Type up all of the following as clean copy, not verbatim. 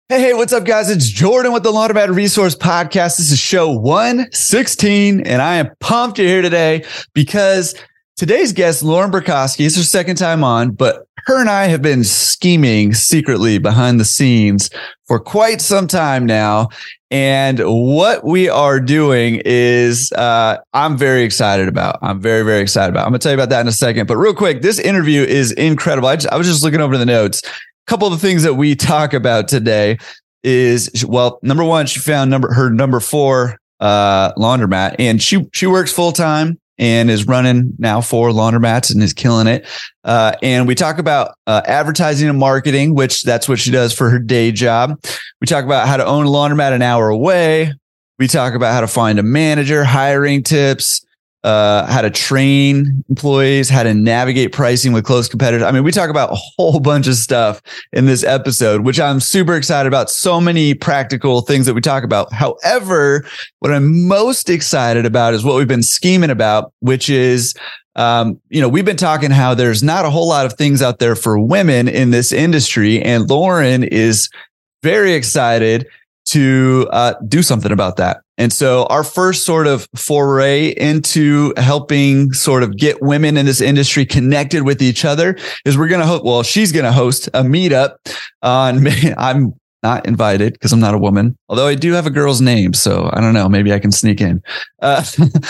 Hey, what's up, guys? It's Jordan with the Laundromat Resource Podcast. This is show 116, and I am pumped you're here today because today's guest, Lauren Burkowski, it's her second time on, but her and I have been scheming secretly behind the scenes for quite some time now. And what we are doing is I'm very excited about. I'm very, very excited about. I'm going to tell you about that in a second. But real quick, this interview is incredible. I was just looking over the notes. Couple of the things that we talk about today is, well, number one, she found her number 4 laundromat, and she works full time and is running now 4 laundromats and is killing it. And we talk about advertising and marketing, which that's what she does for her day job. We talk about how to own a laundromat an hour away. We talk about how to find a manager, hiring tips, how to train employees, how to navigate pricing with close competitors. I mean, we talk about a whole bunch of stuff in this episode, which I'm super excited about. So many practical things that we talk about. However, what I'm most excited about is what we've been scheming about, which is, we've been talking how there's not a whole lot of things out there for women in this industry. And Lauren is very excited to do something about that. And so our first sort of foray into helping sort of get women in this industry connected with each other is she's going to host a meetup on May. I'm not invited because I'm not a woman, although I do have a girl's name. So I don't know, maybe I can sneak in. I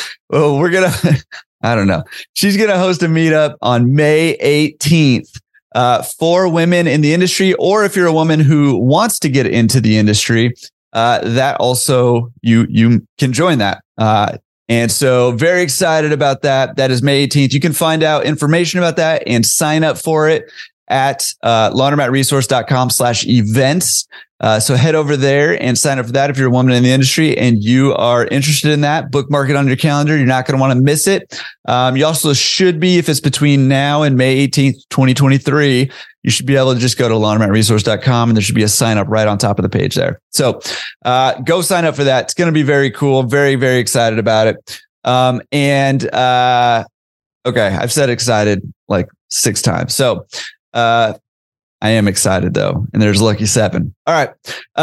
don't know. She's going to host a meetup on May 18th. For women in the industry, or if you're a woman who wants to get into the industry, that also you can join that. And so very excited about that. That is May 18th. You can find out information about that and sign up for it at laundromatresource.com/events. So head over there and sign up for that if you're a woman in the industry and you are interested in that. Bookmark it on your calendar. You're not going to want to miss it. You also should be, if it's between now and May 18th, 2023, you should be able to just go to laundromatresource.com and there should be a sign up right on top of the page there. So go sign up for that. It's going to be very cool. Very, very excited about it. Okay, I've said excited like 6 times. So I am excited though. And there's lucky 7. All right.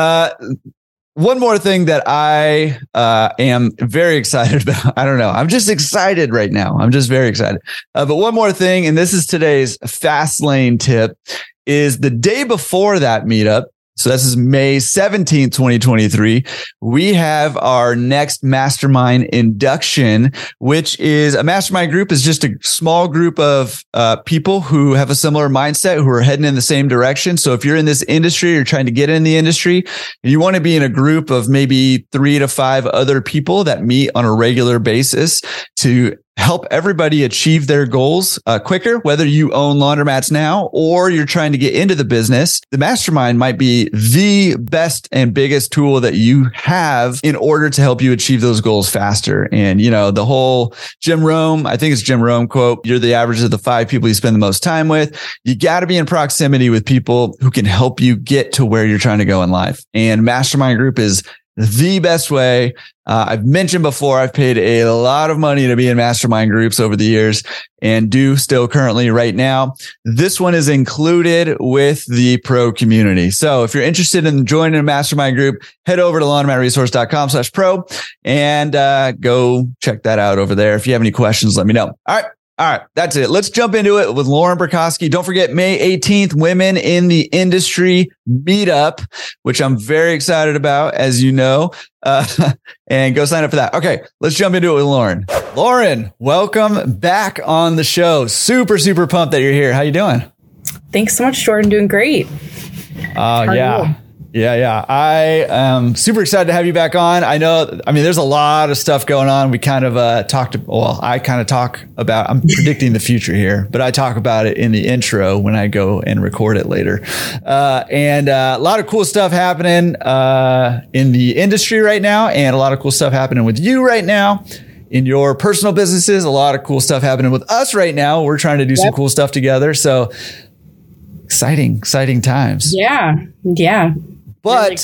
One more thing that I am very excited about. I don't know. I'm just excited right now. I'm just very excited. But one more thing, and this is today's fast lane tip, is the day before that meetup. So this is May 17th, 2023. We have our next mastermind induction, which is a mastermind group is just a small group of people who have a similar mindset, who are heading in the same direction. So if you're in this industry, you're trying to get in the industry, and you want to be in a group of maybe 3 to 5 other people that meet on a regular basis to help everybody achieve their goals quicker, whether you own laundromats now or you're trying to get into the business. The mastermind might be the best and biggest tool that you have in order to help you achieve those goals faster. And, the whole Jim Rohn, I think it's Jim Rohn quote, you're the average of the 5 people you spend the most time with. You got to be in proximity with people who can help you get to where you're trying to go in life. And mastermind group is the best way. I've mentioned before, I've paid a lot of money to be in mastermind groups over the years and do still currently right now. This one is included with the pro community. So if you're interested in joining a mastermind group, head over to laundromatresource.com/pro and go check that out over there. If you have any questions, let me know. All right, that's it. Let's jump into it with Lauren Burkowski. Don't forget May 18th, Women in the Industry Meetup, which I'm very excited about, as you know, and go sign up for that. Okay, let's jump into it with Lauren. Lauren, welcome back on the show. Super, super pumped that you're here. How you doing? Thanks so much, Jordan. Doing great. Yeah. I am super excited to have you back on. There's a lot of stuff going on. We kind of I kind of talk about, I'm predicting the future here, but I talk about it in the intro when I go and record it later. And a lot of cool stuff happening in the industry right now, and a lot of cool stuff happening with you right now in your personal businesses. A lot of cool stuff happening with us right now. We're trying to do some cool stuff together. So exciting times. Yeah. But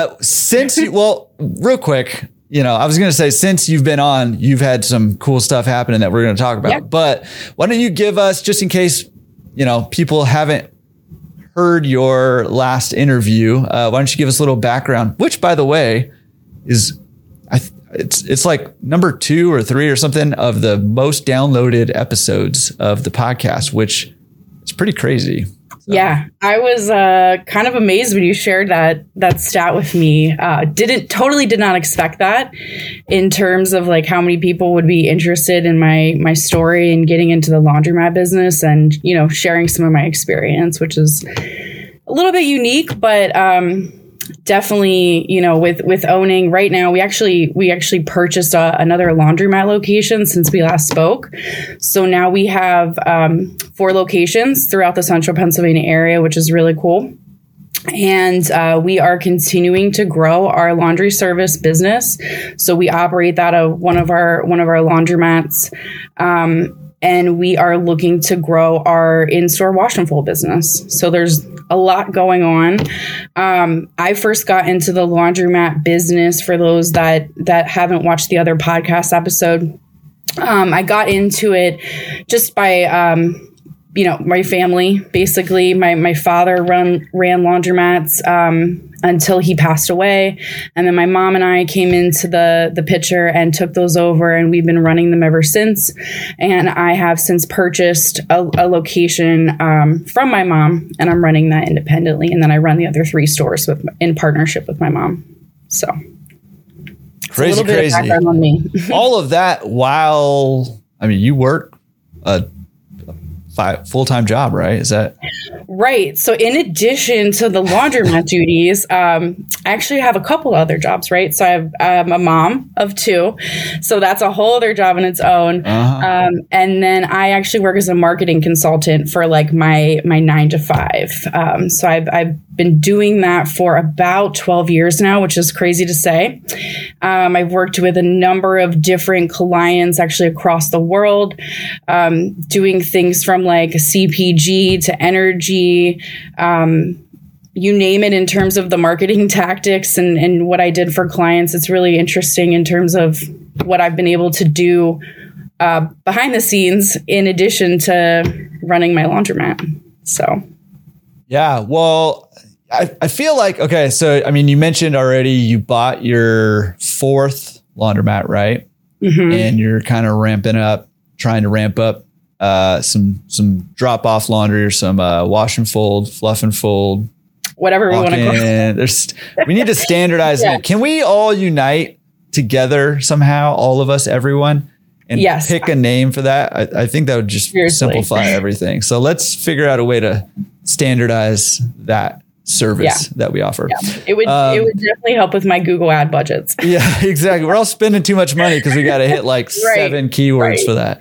real quick, I was going to say, since you've been on, you've had some cool stuff happening that we're going to talk about. But why don't you give us, just in case, people haven't heard your last interview. Why don't you give us a little background, which, by the way, is it's like number 2 or 3 or something of the most downloaded episodes of the podcast, which is pretty crazy. So. Yeah, I was kind of amazed when you shared that stat with me. Did not expect that in terms of like how many people would be interested in my story and getting into the laundromat business and, you know, sharing some of my experience, which is a little bit unique, but definitely, you know, with owning right now, we actually purchased another laundromat location since we last spoke. So now we have 4 locations throughout the central Pennsylvania area, which is really cool. And we are continuing to grow our laundry service business. So we operate that at one of our laundromats. And we are looking to grow our in-store wash and fold business. So there's a lot going on. I first got into the laundromat business, for those that haven't watched the other podcast episode. I got into it just by, you know, my family. Basically, my father ran laundromats until he passed away. And then my mom and I came into the picture and took those over, and we've been running them ever since. And I have since purchased a location from my mom, and I'm running that independently. And then I run the other 3 stores in partnership with my mom. So crazy. Bit of background on me. All of that while, I mean, you work a full-time job, right? Is that right? So in addition to the laundromat duties, I actually have a couple other jobs, right? So I'm a mom of 2, so that's a whole other job in its own. Uh-huh. And then I actually work as a marketing consultant for like my 9 to 5. So I've been doing that for about 12 years now, which is crazy to say. I've worked with a number of different clients actually across the world, doing things from like CPG to energy, you name it, in terms of the marketing tactics and what I did for clients. It's really interesting in terms of what I've been able to do behind the scenes in addition to running my laundromat. So, yeah, well, I feel like, okay, so, I mean, you mentioned already you bought your 4th laundromat, right? Mm-hmm. And you're kind of trying to ramp up some drop off laundry or some wash and fold, fluff and fold, whatever we want to call it. We need to standardize it. Can we all unite together somehow, all of us, everyone, and pick a name for that? I think that would just simplify everything. So let's figure out a way to standardize that service that we offer. Yeah. It would definitely help with my Google ad budgets. Yeah, exactly. We're all spending too much money because we got to hit like 7 keywords for that.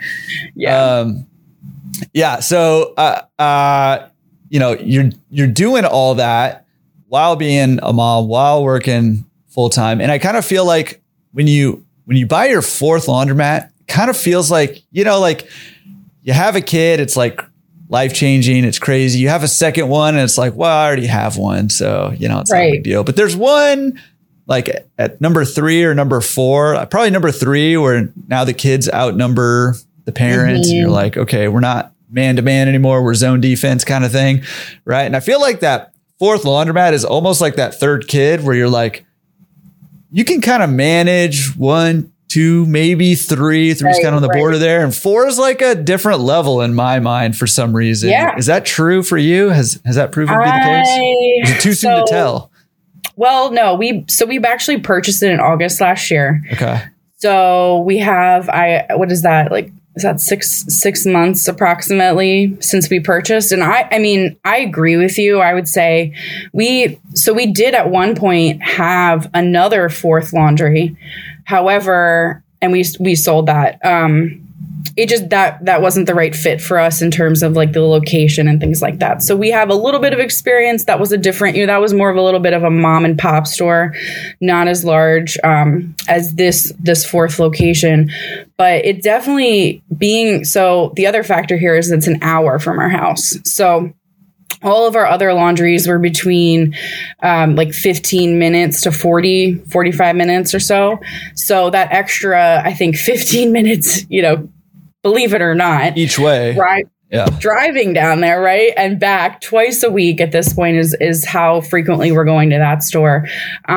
Yeah. So, you know, you're doing all that while being a mom, while working full time. And I kind of feel like when you buy your 4th laundromat, it kind of feels like, you know, like you have a kid, it's like life-changing. It's crazy. You have a second one and it's like, well, I already have one. So, you know, it's not a big deal. But there's one like at number 3 or number 4, probably number 3, where now the kids outnumber the parents. Mm-hmm. And you're like, okay, we're not man to man anymore. We're zone defense kind of thing. Right. And I feel like that 4th laundromat is almost like that 3rd kid where you're like, you can kind of manage 1, 2, maybe 3. 3's kind of on the border there. And 4 is like a different level in my mind for some reason. Yeah. Is that true for you? Has that proven to be the case? Is it too soon to tell? Well, no, we've actually purchased it in August last year. Okay. So we have, what is that? Like, is that six months approximately since we purchased? And I mean, I agree with you. I would say we did at one point have another 4th laundry. However, and we sold that. It just that wasn't the right fit for us in terms of like the location and things like that. So we have a little bit of experience. That was that was more of a little bit of a mom and pop store, not as large as this 4th location. But it definitely so the other factor here is it's an hour from our house. So all of our other laundries were between like 15 minutes to 45 minutes or so. So that extra, I think 15 minutes, you know, believe it or not. Each way. Right. driving down there, right, and back twice a week at this point is how frequently we're going to that store.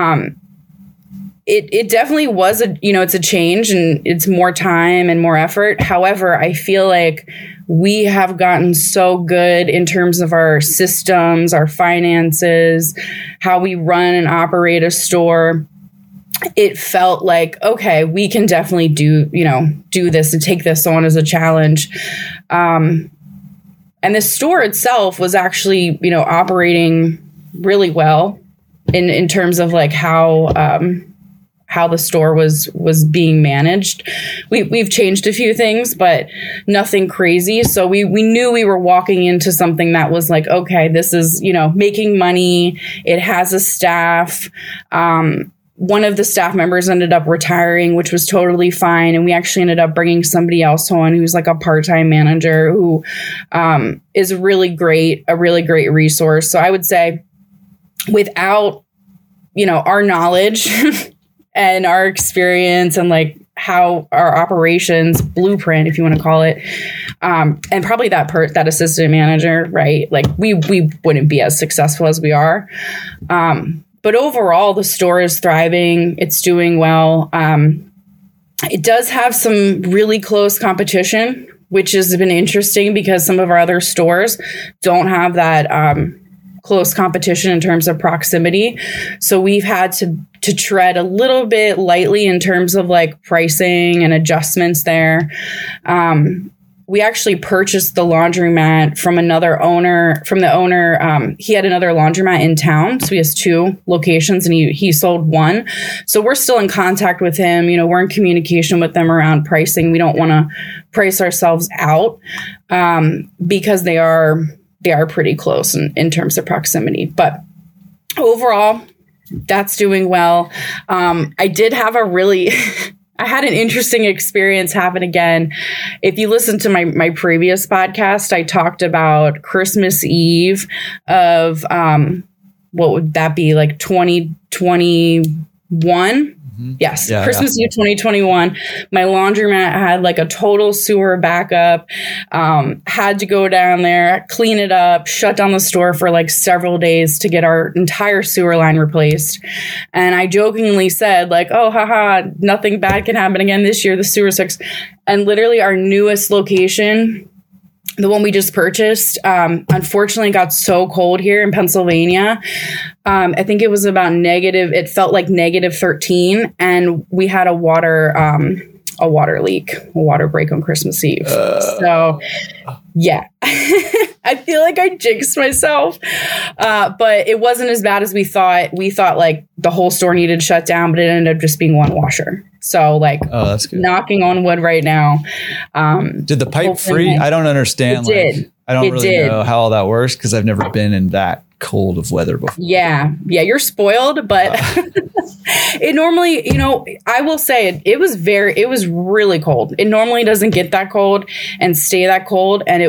It definitely was it's a change, and it's more time and more effort. However, I feel like we have gotten so good in terms of our systems, our finances, how we run and operate a store. It felt like, okay, we can definitely do this and take this on as a challenge. And the store itself was actually, operating really well in terms of like how the store was being managed. We've changed a few things, but nothing crazy. So we knew we were walking into something that was like, okay, this is, making money. It has a staff. One of the staff members ended up retiring, which was totally fine. And we actually ended up bringing somebody else on who's like a part-time manager who is a really great resource. So I would say without, our knowledge and our experience and like how our operations blueprint, if you want to call it, and probably that assistant manager, right? Like we wouldn't be as successful as we are. But overall, the store is thriving. It's doing well. It does have some really close competition, which has been interesting because some of our other stores don't have that close competition in terms of proximity. So we've had to tread a little bit lightly in terms of like pricing and adjustments there. We actually purchased the laundromat from the owner. He had another laundromat in town. So he has 2 locations and he sold one. So we're still in contact with him. We're in communication with them around pricing. We don't want to price ourselves out because they are pretty close in terms of proximity. But overall, that's doing well. I did have I had an interesting experience happen again. If you listen to my previous podcast, I talked about Christmas Eve of, what would that be, like 2021? Yes. Yeah, Christmas Eve 2021. My laundromat had like a total sewer backup. Had to go down there, clean it up, shut down the store for like several days to get our entire sewer line replaced. And I jokingly said like, oh, haha, nothing bad can happen again this year. The sewer's fixed. And literally our newest location, the one we just purchased, unfortunately got so cold here in Pennsylvania. I think it was about it felt like -13, and we had a water leak, a water break on Christmas Eve. So yeah, I feel like I jinxed myself, but it wasn't as bad as we thought. We thought like the whole store needed shut down, but it ended up just being one washer. So like, that's good. Knocking on wood right now. Did the pipe free? I don't understand. I don't really know how all that works because I've never been in that cold of weather before. Yeah, you're spoiled, but it normally, I will say it was really cold. It normally doesn't get that cold and stay that cold, and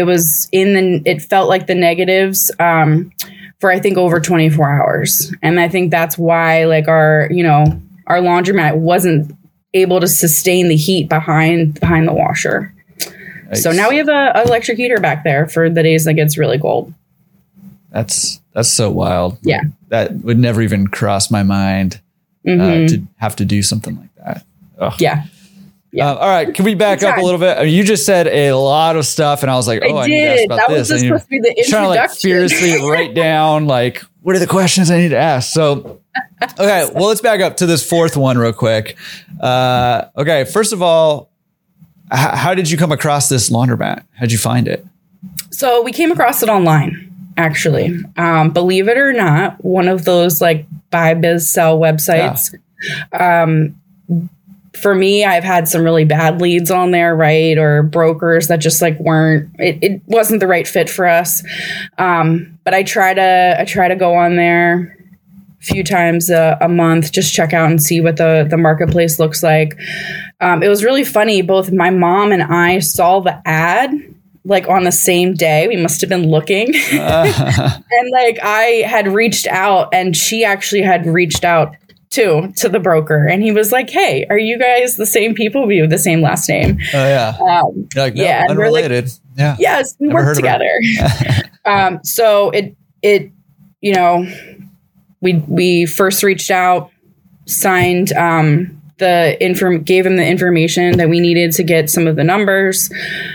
it felt like the negatives for I think over 24 hours, and I think that's why like our laundromat wasn't able to sustain the heat behind the washer. Nice. So now we have a electric heater back there for the days that gets really cold. That's so wild. Yeah. That would never even cross my mind to have to do something like that. Ugh. Yeah. All right. Can we back up a little bit? You just said a lot of stuff and I was like, I need to ask about this. Was supposed to be the introduction. Trying to like fiercely write down like, what are the questions I need to ask? So, okay. Well, let's back up to this 4th one real quick. Okay. First of all, how did you come across this laundromat? How'd you find it? So we came across it online, actually. Believe it or not, one of those like buy, biz, sell websites. Yeah. For me, I've had some really bad leads on there, right? Or brokers that just like it wasn't the right fit for us. But I try to go on there a few times a month, just check out and see what the marketplace looks like. It was really funny. Both my mom and I saw the ad like on the same day. We must have been looking. And like I had reached out and she actually had reached out to the broker. And he was like, hey, are you guys the same people? We have the same last name. Oh, yeah. Like, no, unrelated. Yeah. Yes, we worked together. So it, you know, we first reached out, signed, gave him the information that we needed to get some of the numbers.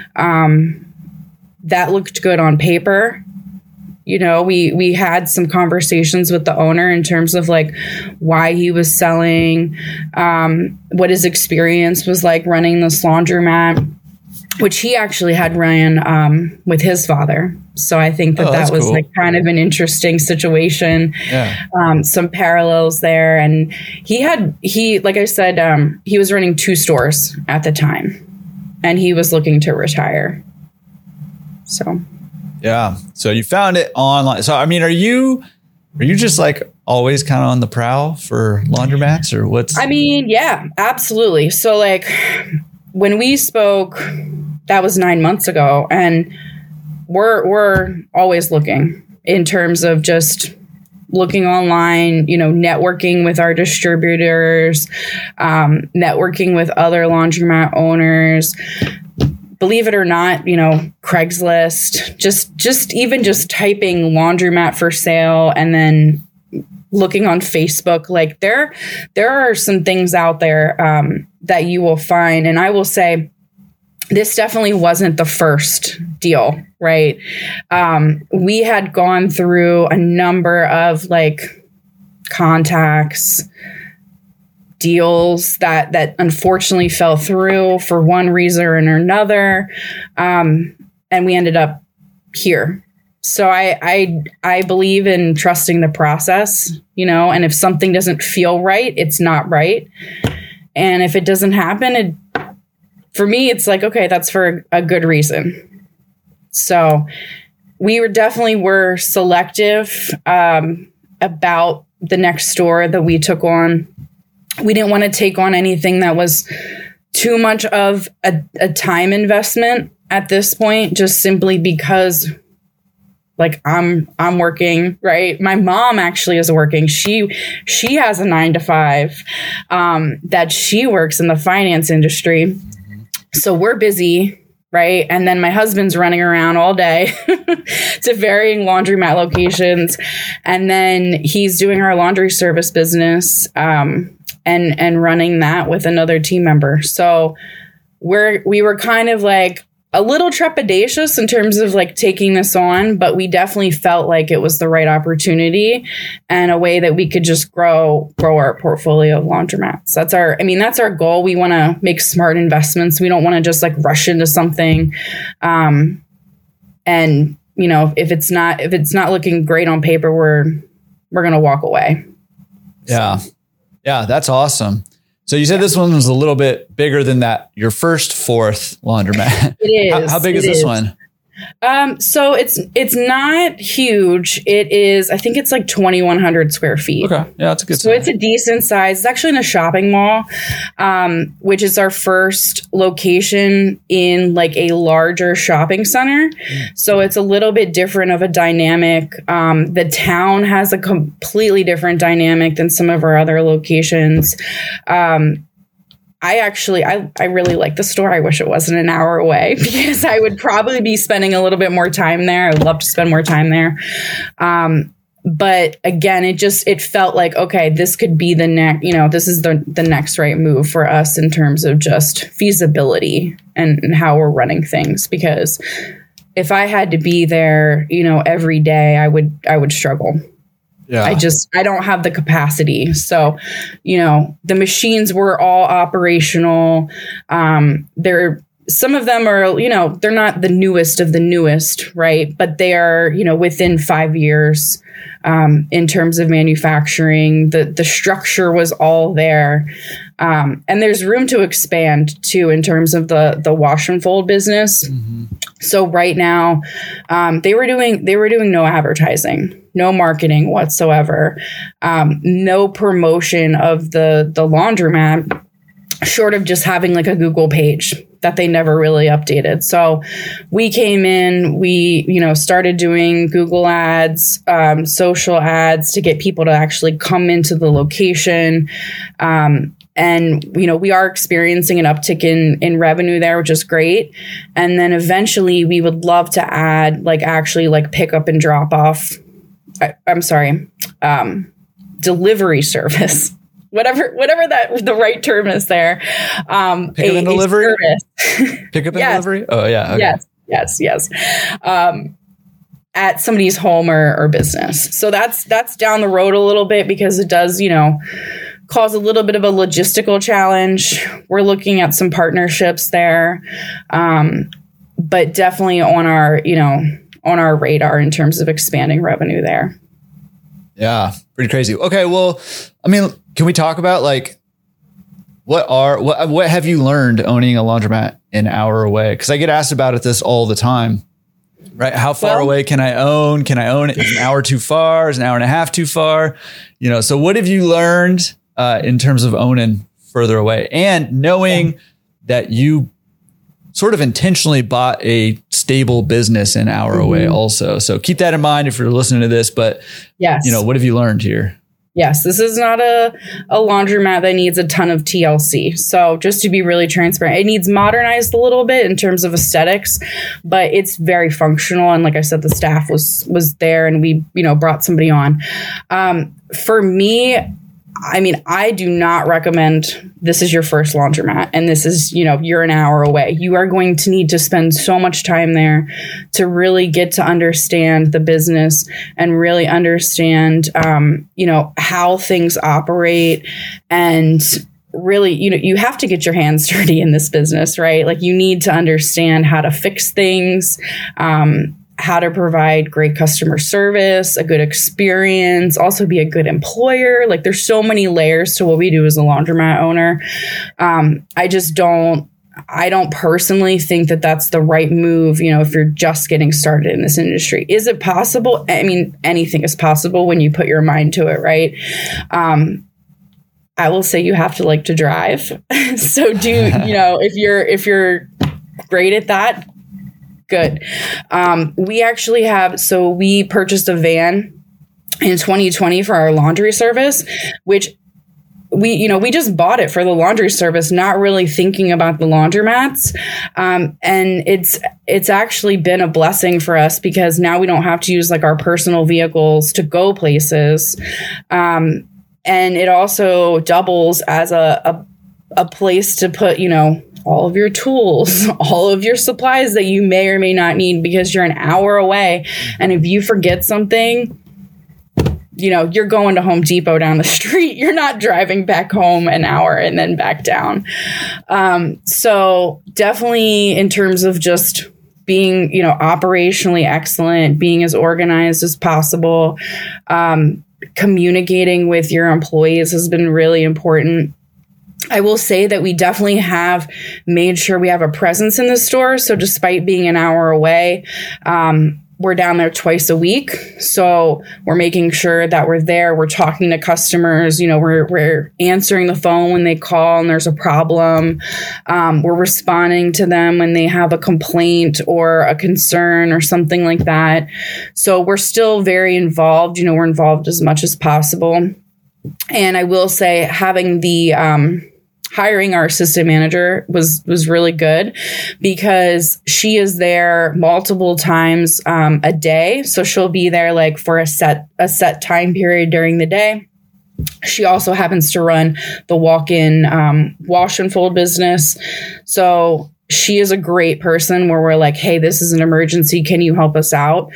That looked good on paper. You know, we had some conversations with the owner in terms of like why he was selling, what his experience was like running this laundromat, which he actually had ran with his father. So I think that was cool. Like kind of an interesting situation. Yeah. Some parallels there. And like I said, he was running 2 stores at the time and he was looking to retire. So. Yeah. So you found it online. So, I mean, are you just like always kind of on the prowl for laundromats or what's? I mean, yeah, absolutely. So like when we spoke, that was 9 months ago, and we're always looking in terms of just looking online, you know, networking with our distributors, networking with other laundromat owners. Believe it or not, you know, Craigslist, just even just typing laundromat for sale and then looking on Facebook, like there are some things out there that you will find. And I will say, this definitely wasn't the first deal, right? We had gone through a number of like contacts, deals that unfortunately fell through for one reason or another. And we ended up here. So I believe in trusting the process, you know, and if something doesn't feel right, it's not right. And if it doesn't happen, for me, it's like, okay, that's for a good reason. So we definitely were selective about the next store that we took on. We didn't want to take on anything that was too much of a time investment at this point, just simply because like I'm working, right? My mom actually is working. She has a 9-to-5 that she works in the finance industry. So we're busy, right? And then my husband's running around all day to varying laundromat locations. And then he's doing our laundry service business and running that with another team member. So we were kind of like a little trepidatious in terms of like taking this on, but we definitely felt like it was the right opportunity and a way that we could just grow our portfolio of laundromats. That's our goal. We want to make smart investments. We don't want to just like rush into something. And you know, if it's not looking great on paper, we're going to walk away. Yeah. So. Yeah. That's awesome. So you said this one was a little bit bigger than your first fourth laundromat. It is. How big is this one? So it's not huge. It is, I think it's like 2,100 square feet. Okay. Yeah, that's a good size. So it's a decent size. It's actually in a shopping mall, which is our first location in like a larger shopping center. So it's a little bit different of a dynamic. The town has a completely different dynamic than some of our other locations. I really like the store. I wish it wasn't an hour away because I would probably be spending a little bit more time there. I would love to spend more time there. But again, it felt like, okay, this could be the next, you know, this is the next right move for us in terms of just feasibility and how we're running things. Because if I had to be there, you know, every day, I would struggle. Yeah. I don't have the capacity. So, you know, the machines were all operational. Some of them are, you know, they're not the newest of the newest, right? But they are, you know, within 5 years in terms of manufacturing. The structure was all there. And there's room to expand too in terms of the wash and fold business. Mm-hmm. So right now, they were doing no advertising, no marketing whatsoever, no promotion of the laundromat, short of just having like a Google page that they never really updated. So we came in, we, you know, started doing Google ads, social ads to get people to actually come into the location. And, we are experiencing an uptick in revenue there, which is great. And then eventually we would love to add pick up and drop off. Delivery service, whatever that the right term is there. Pick up and delivery? Pick up and delivery? Oh yeah. Okay. Yes. At somebody's home or business. So that's down the road a little bit because it does, cause a little bit of a logistical challenge. We're looking at some partnerships there. But definitely on our radar in terms of expanding revenue there. Yeah, pretty crazy. Okay, well, I mean, can we talk about what have you learned owning a laundromat an hour away? Because I get asked about this all the time, right? How far away can I own? Can I own it? Is an hour too far? Is an hour and a half too far? So what have you learned in terms of owning further away and knowing that you sort of intentionally bought a stable business an hour away also. So keep that in mind if you're listening to this, but yes, what have you learned here? Yes, this is not a laundromat that needs a ton of TLC. So just to be really transparent, it needs modernized a little bit in terms of aesthetics, but it's very functional. And like I said, the staff was there and we, brought somebody on. For me, I mean, I do not recommend this is your first laundromat and this is, you're an hour away. You are going to need to spend so much time there to really get to understand the business and really understand, how things operate. And really, you have to get your hands dirty in this business, right? Like you need to understand how to fix things, how to provide great customer service, a good experience, also be a good employer. Like there's so many layers to what we do as a laundromat owner. I don't personally think that that's the right move, if you're just getting started in this industry. Is it possible? I mean, anything is possible when you put your mind to it, right? I will say you have to like to drive. So if you're great at that, good. We purchased a van in 2020 for our laundry service, which we just bought it for the laundry service, not really thinking about the laundromats. And it's actually been a blessing for us because now we don't have to use like our personal vehicles to go places. And it also doubles as a place to put, all of your tools, all of your supplies that you may or may not need because you're an hour away. And if you forget something, you're going to Home Depot down the street. You're not driving back home an hour and then back down. So definitely in terms of just being, operationally excellent, being as organized as possible, communicating with your employees has been really important. I will say that we definitely have made sure we have a presence in the store. So despite being an hour away, we're down there twice a week. So we're making sure that we're there. We're talking to customers. We're answering the phone when they call and there's a problem. We're responding to them when they have a complaint or a concern or something like that. So we're still very involved. We're involved as much as possible. And I will say having the hiring our assistant manager was really good because she is there multiple times a day. So she'll be there like for a set time period during the day. She also happens to run the walk-in wash and fold business. So she is a great person where we're like, hey, this is an emergency. Can you help us out?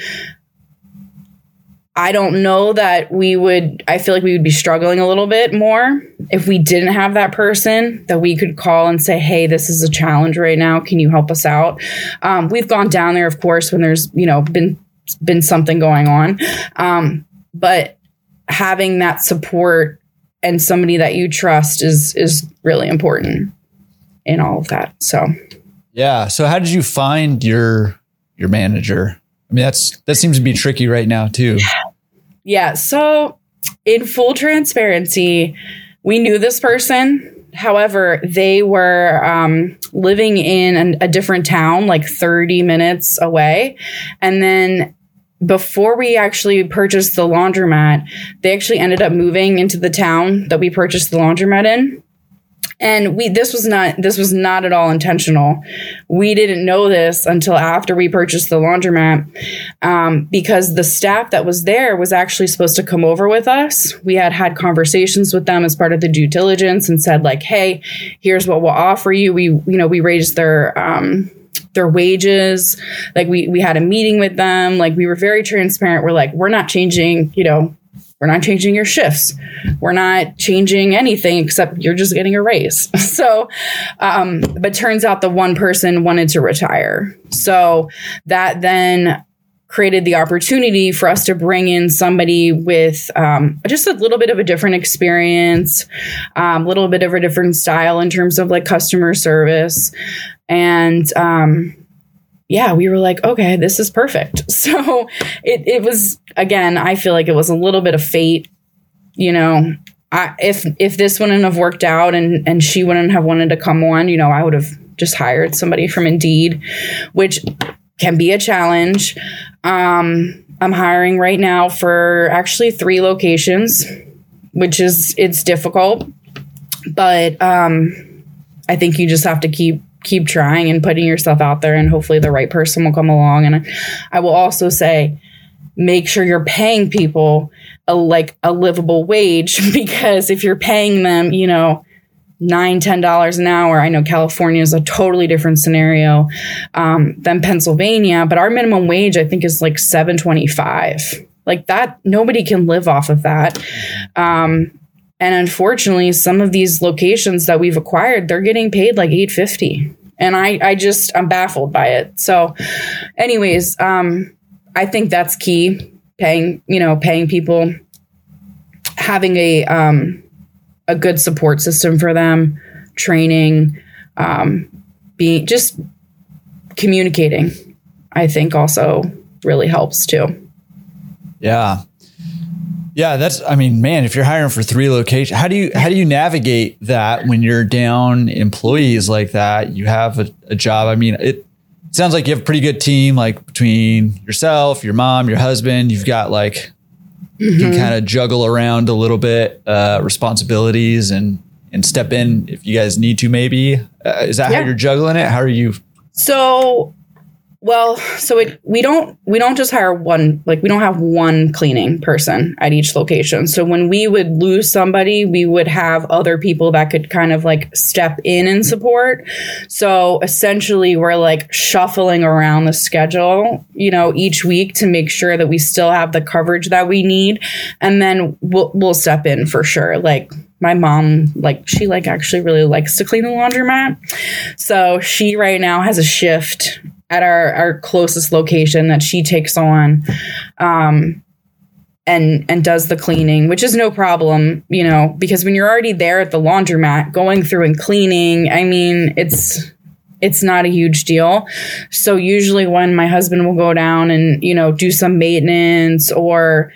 I don't know that I feel like we would be struggling a little bit more if we didn't have that person that we could call and say, hey, this is a challenge right now. Can you help us out? We've gone down there, of course, when there's, been something going on. But having that support and somebody that you trust is really important in all of that. So, yeah. So how did you find your manager? I mean, that seems to be tricky right now too. Yeah. So in full transparency, we knew this person. However, they were living in a different town, like 30 minutes away. And then before we actually purchased the laundromat, they actually ended up moving into the town that we purchased the laundromat in. And this was not at all intentional. We didn't know this until after we purchased the laundromat, because the staff that was there was actually supposed to come over with us. We had conversations with them as part of the due diligence and said like, hey, here's what we'll offer you. We raised their wages. Like we had a meeting with them. Like we were very transparent. We're like, we're not changing your shifts. We're not changing anything except you're just getting a raise. So, but turns out the one person wanted to retire. So that then created the opportunity for us to bring in somebody with just a little bit of a different experience, a little bit of a different style in terms of like customer service. And we were like, okay, this is perfect. So it was, again, I feel like it was a little bit of fate. If this wouldn't have worked out and she wouldn't have wanted to come on, I would have just hired somebody from Indeed, which can be a challenge. I'm hiring right now for actually 3 locations, which it's difficult, but I think you just have to keep trying and putting yourself out there, and hopefully the right person will come along. And I will also say, make sure you're paying people a livable wage, because if you're paying them, $9-10 an hour, I know California is a totally different scenario than Pennsylvania, but our minimum wage, I think, is like $7.25. Like that, nobody can live off of that. And unfortunately, some of these locations that we've acquired, they're getting paid like $8.50. And I'm baffled by it. So anyways, I think that's key. Paying people, having a good support system for them, training, being just communicating, I think also really helps too. Yeah. Yeah, if you're hiring for 3 locations, how do you navigate that when you're down employees like that? You have a job. I mean, it sounds like you have a pretty good team, like between yourself, your mom, your husband. You've got like, you can kind of juggle around a little bit, responsibilities and step in if you guys need to, maybe. Is that how you're juggling it? How are you? We don't just hire one, like we don't have one cleaning person at each location. So when we would lose somebody, we would have other people that could kind of like step in and support. So essentially we're like shuffling around the schedule, each week to make sure that we still have the coverage that we need. And then we'll step in for sure. Like my mom, she actually really likes to clean the laundromat. So she right now has a shift at our closest location that she takes on, and does the cleaning, which is no problem, because when you're already there at the laundromat going through and cleaning, I mean, it's not a huge deal. So usually when my husband will go down and, do some maintenance or,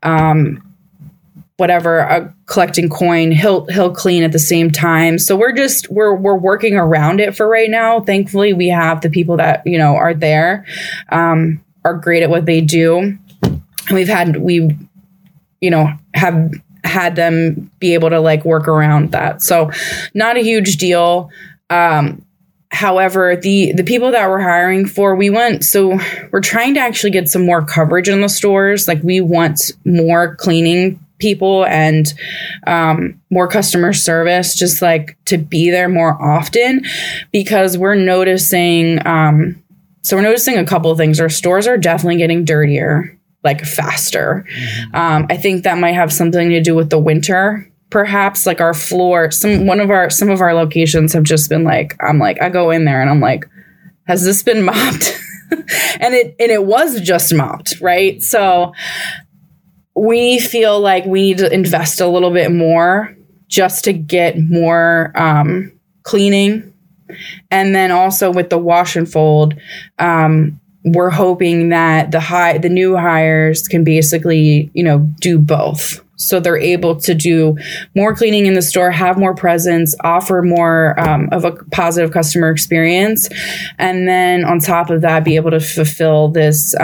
whatever, collecting coin, he'll clean at the same time. So we're working around it for right now. Thankfully, we have the people that, are there, are great at what they do. And we have had them be able to like work around that. So not a huge deal. However, the people that we're hiring for, we're trying to actually get some more coverage in the stores. Like we want more cleaning people and more customer service, just like to be there more often, because we're noticing a couple of things. Our stores are definitely getting dirtier, like faster. I think that might have something to do with the winter. Perhaps like our floor, some of our locations have just been like, I go in there and I'm like, has this been mopped? and it was just mopped, right? So we feel like we need to invest a little bit more just to get more cleaning. And then also with the wash and fold, we're hoping that the new hires can basically, do both. So they're able to do more cleaning in the store, have more presence, offer more of a positive customer experience. And then on top of that, be able to fulfill this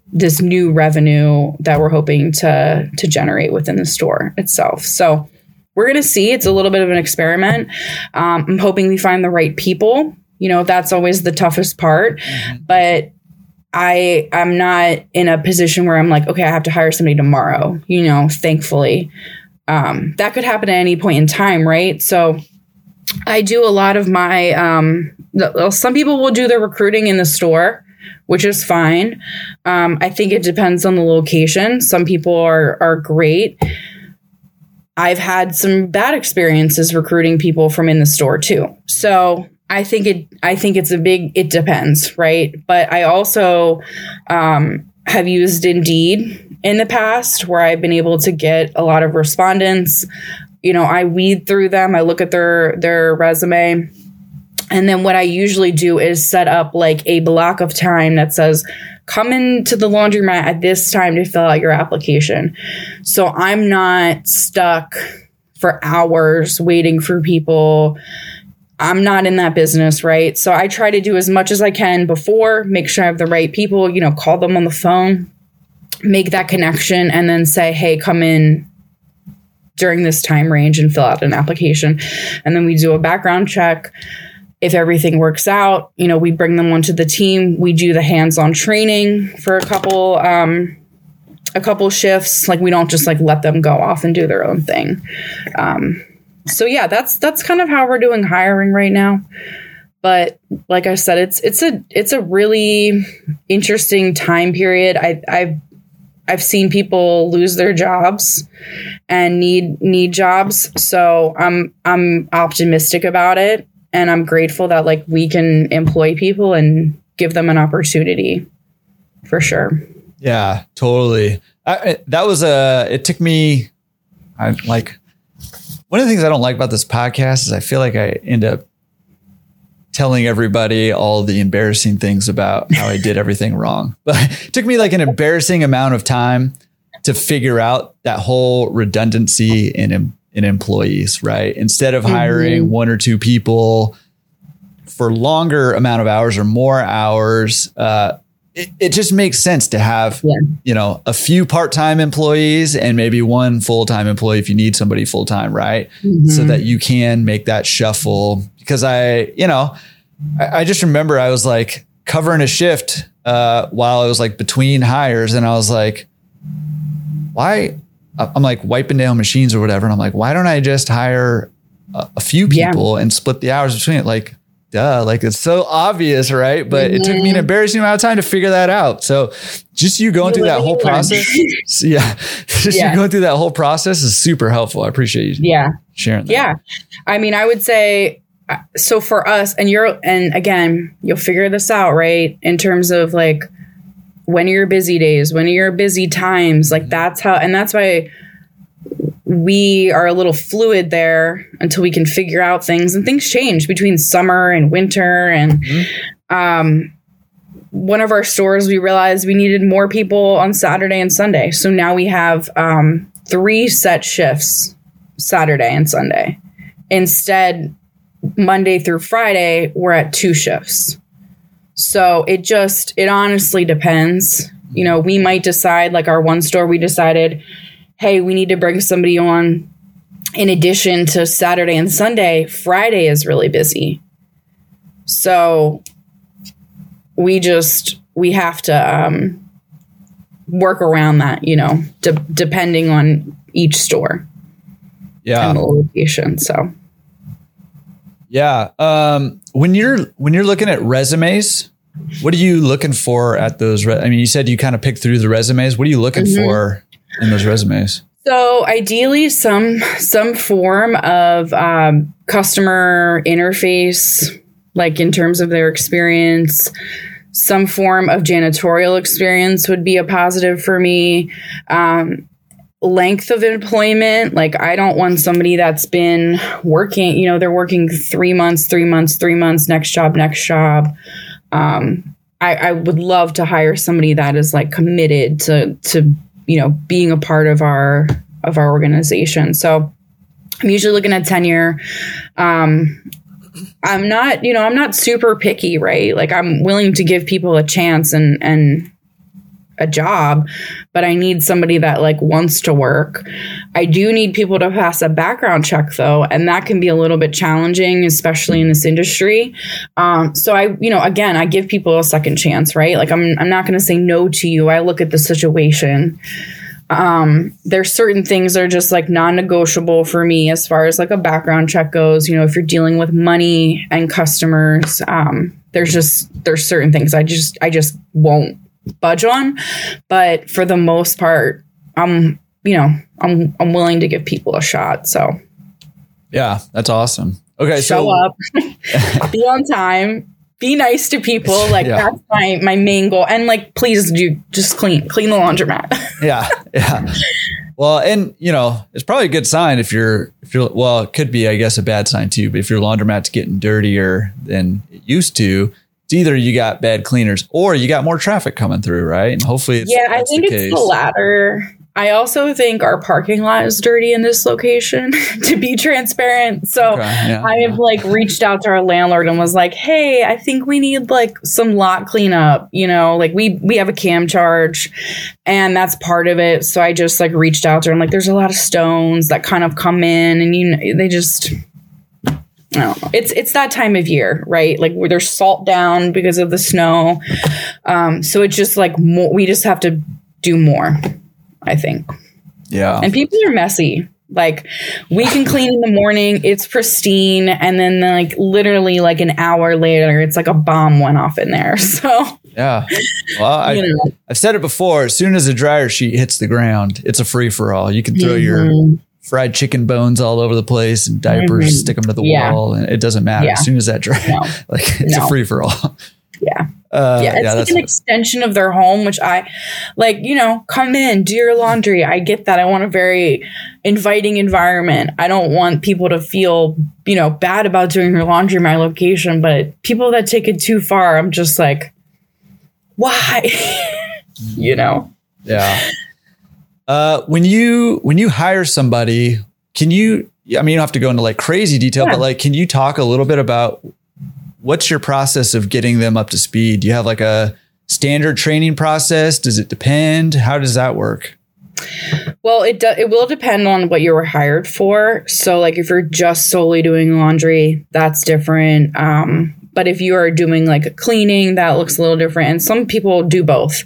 new revenue that we're hoping to generate within the store itself. So we're going to see. It's a little bit of an experiment. I'm hoping we find the right people. You know, that's always the toughest part. But I'm not in a position where I'm like, okay, I have to hire somebody tomorrow, you know, thankfully. That could happen at any point in time, right? So I do a lot of my, some people will do their recruiting in the store, which is fine. I think it depends on the location. Some people are great. I've had some bad experiences recruiting people from in the store too. So I think it's it depends, right? But I also have used Indeed in the past where I've been able to get a lot of respondents. You know, I weed through them. I look at their resume. And then what I usually do is set up like a block of time that says, come into the laundromat at this time to fill out your application. So I'm not stuck for hours waiting for people. I'm not in that business, right? So I try to do as much as I can before, make sure I have the right people, you know, call them on the phone, make that connection, and then say, hey, come in during this time range and fill out an application. And then we do a background check. If everything works out, you know, we bring them onto the team. We do the hands-on training for a couple shifts. Like, we don't just like let them go off and do their own thing. So yeah, that's kind of how we're doing hiring right now. But like I said, it's a really interesting time period. I've seen people lose their jobs and need jobs. So I'm optimistic about it. And I'm grateful that like we can employ people and give them an opportunity for sure. Yeah, totally. It took me, one of the things I don't like about this podcast is I feel like I end up telling everybody all the embarrassing things about how I did everything wrong. But it took me like an embarrassing amount of time to figure out that whole redundancy in employees, right? Instead of hiring one or two people for longer amount of hours or more hours, it just makes sense to have, you know, a few part-time employees and maybe one full-time employee if you need somebody full-time, right? So that you can make that shuffle. Because I just remember I was like covering a shift while I was like between hires, and I was like, why? I'm like wiping down machines or whatever. And I'm like, why don't I just hire a few people and split the hours between it? Like, duh, like it's so obvious, right? But it took me an embarrassing amount of time to figure that out. So just you going through that whole process. You going through that whole process is super helpful. I appreciate you sharing that. Yeah. I mean, I would say, so for us, and again, you'll figure this out, right? In terms of like, when are your busy days? When are your busy times? Like that's why we are a little fluid there until we can figure out things, and things change between summer and winter. And one of our stores, we realized we needed more people on Saturday and Sunday. So now we have 3 set shifts, Saturday and Sunday. Instead, Monday through Friday, we're at 2 shifts. So it honestly depends. You know, we might decide, like our one store, we decided, hey, we need to bring somebody on in addition to Saturday and Sunday. Friday is really busy. So we have to work around that, you know, depending on each store. Yeah. And the location. So. Yeah. When you're looking at resumes, what are you looking for at those? I mean, you said you kind of picked through the resumes. What are you looking for in those resumes? So ideally some form of customer interface, like in terms of their experience. Some form of janitorial experience would be a positive for me. Length of employment, like I don't want somebody that's been working, you know, they're working 3 months, next job. I would love to hire somebody that is like committed to you know, being a part of our organization. So I'm usually looking at tenure. I'm not super picky, right? Like I'm willing to give people a chance and a job, but I need somebody that like wants to work. I do need people to pass a background check though, and that can be a little bit challenging, especially in this industry. So I, again, I give people a second chance, right? Like I'm not going to say no to you. I look at the situation. There's certain things that are just like non-negotiable for me as far as like a background check goes. If you're dealing with money and customers, there's certain things I just won't budge on. But for the most part, I'm willing to give people a shot. So yeah, that's awesome. Okay. Show up, be on time, be nice to people. Like that's my main goal. And like, please do just clean the laundromat. Yeah. Well, and it's probably a good sign if you're, well, it could be, I guess, a bad sign too, but if your laundromat's getting dirtier than it used to, it's either you got bad cleaners or you got more traffic coming through, right? And hopefully I think it's the latter. I also think our parking lot is dirty in this location, to be transparent. So I have like reached out to our landlord and was like, hey, I think we need like some lot cleanup. Like we have a cam charge and that's part of it. So I just like reached out to her and like, there's a lot of stones that kind of come in and they just, I don't know. It's that time of year, right? Like where there's salt down because of the snow. So it's just like we just have to do more, I think. Yeah. And people are messy. Like we can clean in the morning, it's pristine. And then like literally like an hour later, it's like a bomb went off in there. So yeah. Well, I've said it before. As soon as a dryer sheet hits the ground, it's a free for all. You can throw your fried chicken bones all over the place and diapers, stick them to the wall, and it doesn't matter. As soon as that dry, it's a free for all. Yeah. It's like an extension of their home, which I like, come in, do your laundry. I get that. I want a very inviting environment. I don't want people to feel, bad about doing their laundry in my location, but people that take it too far, I'm just like, why? Yeah. When you hire somebody, you don't have to go into like crazy detail, but like, can you talk a little bit about what's your process of getting them up to speed? Do you have like a standard training process? Does it depend? How does that work? Well, it will depend on what you were hired for. So like if you're just solely doing laundry, that's different. But if you are doing like cleaning, that looks a little different. And some people do both.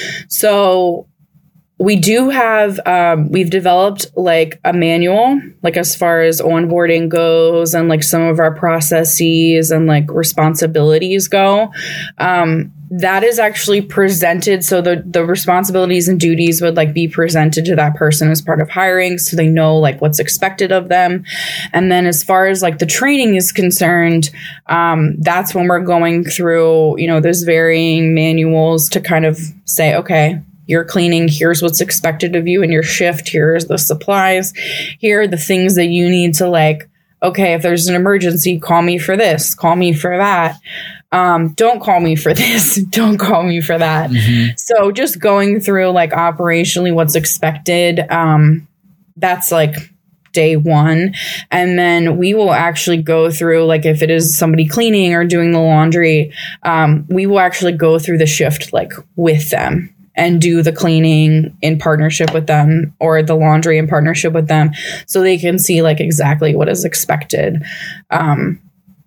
So we do have, we've developed like a manual, like as far as onboarding goes and like some of our processes and like responsibilities go. That is actually presented. So the responsibilities and duties would like be presented to that person as part of hiring. So they know like what's expected of them. And then as far as like the training is concerned, that's when we're going through, those varying manuals to kind of say, okay, you're cleaning, here's what's expected of you in your shift. Here's the supplies. Here are the things that you need to like, okay, if there's an emergency, call me for this, call me for that. Don't call me for this. Don't call me for that. Mm-hmm. So just going through like operationally what's expected. That's like day one. And then we will actually go through, like if it is somebody cleaning or doing the laundry, we will actually go through the shift like with them and do the cleaning in partnership with them or the laundry in partnership with them so they can see like exactly what is expected. And